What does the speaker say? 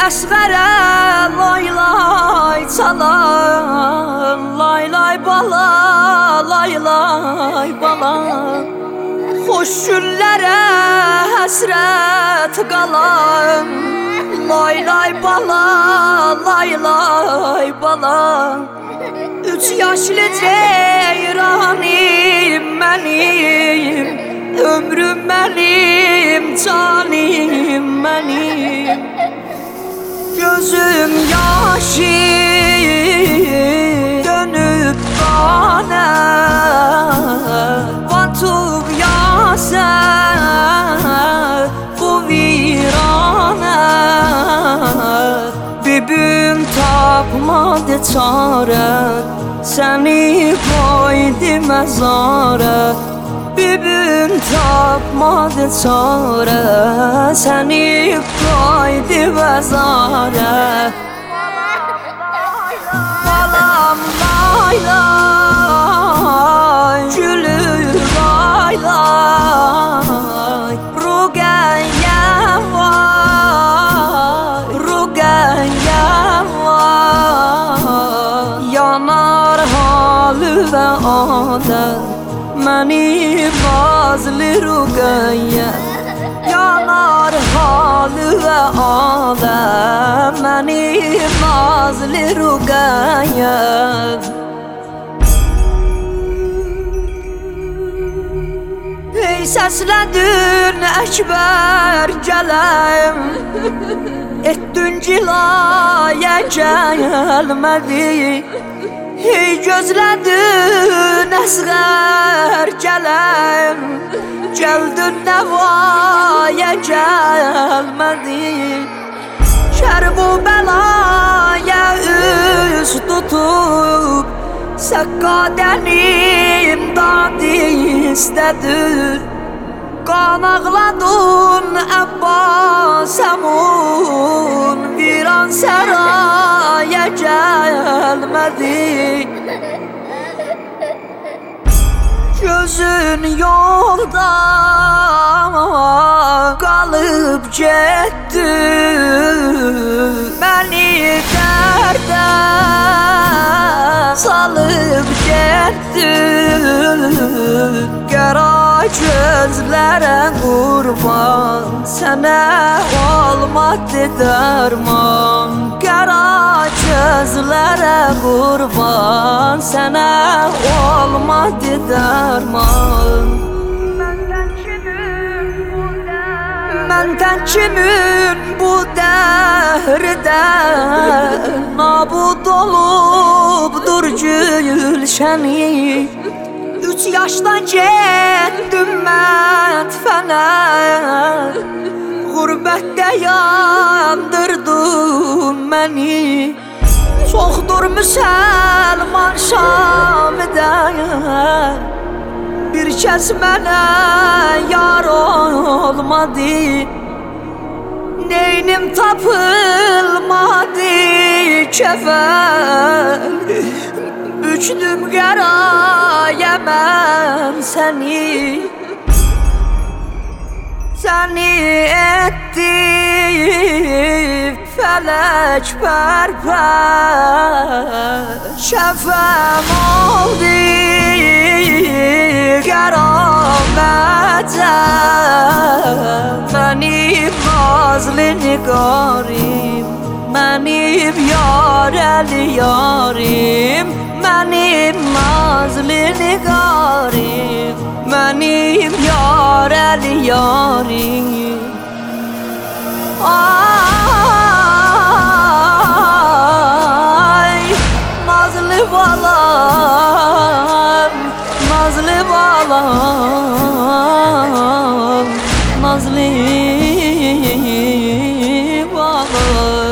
əsğərə lay lay çalan, lay lay bala, lay lay bala. Xoş günlərə həsrət qalan, lay lay bala, lay lay bala. 3 yaşlı ceyranim mənim, ömrüm mənim, canim mənim. Gözüm yaşı dönüp bana, batıp yasa bu virana. Bibim tapmadı çare, seni koydu mezara. Bibim tapmadı çare, seni koydu mezara. Balam lay lay, gülüm lay lay. Rugayem var, rugayem var. Yanar halı ve adet, məni bazlı rugaya. Yanar halı ve adet, məni bazlı rugaya. Ey səslədin Əkbər gələm, etdin cilaya gəlmədi. Hey gözlədin əsğər gələm, gəldin nəvaya gəlmədi. Şərb-u bəlaya üz tutub, səqqadənim dadı istədir. Qan ağladın Əbbas əmun, viran səraya gəlmədi. Gözün yolda qalıp getdi, məni dərdə salıp getdi. Qara gözlərə qurban, sənə olmadı dərman. Qara gözlərə qurban, sənə olmadı dərman. Məndən kimin bu dəhrdə nabud olubdur gülşəni. 3 yaşdan getdim mətfənə, Qurbətdə yandırdın məni. Çoxdur müsəlman Şam'da, bir kəs mənə yar olmadı. Neynim tapılmadı kəfən, bükdüm qəraya mən səni. Səni etdi fələk pərpər, şəfəm oldu qəramətə. Mənim nazlı nigarim, mənim yarəli yarim. Mənim nazlı nigarim, mənim yarəli yarim. Ay nazlı balam, nazlı balam, nazlı balam.